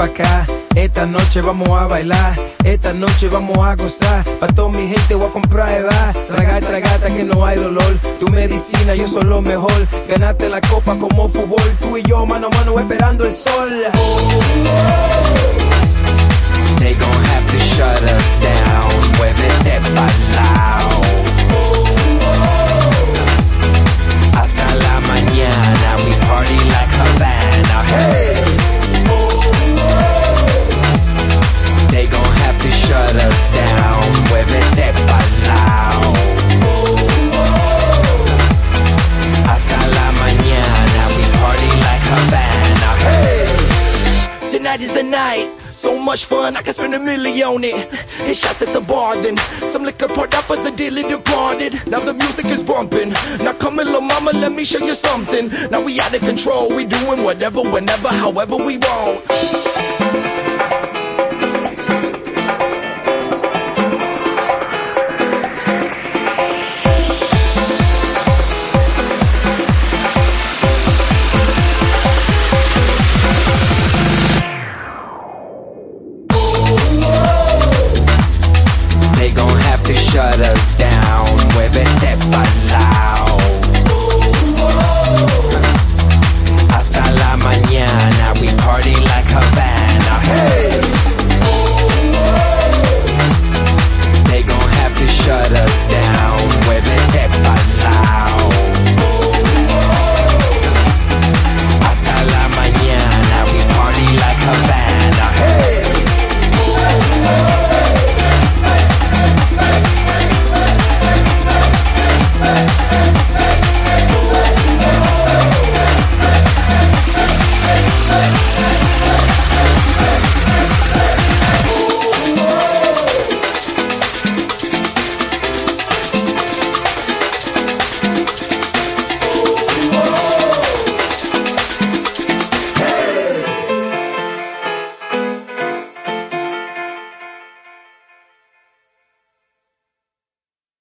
pa' acá. Esta noche vamos a bailar, esta noche vamos a gozar. Pa' toda mi gente voy a comprar Eva. Traga, tragata que no hay dolor. Tu medicina, yo soy lo mejor. Ganaste la copa como fútbol. Tú y yo mano a mano esperando el sol. They gon' have to shut us down. Muévete pa'lao. Hasta la mañana, we party like Havana. Hey! They gon' have to shut us down. Muévete pa'lao. Hasta la mañana, we party like Havana. Hey! Tonight is the night. So much fun, I can spend $1 million on it. Hit shots at the bar, then some liquor poured out for the dearly departed. Now the music is bumping. Now come in, little mama, let me show you something. Now we out of control, we doing whatever, whenever, however we want.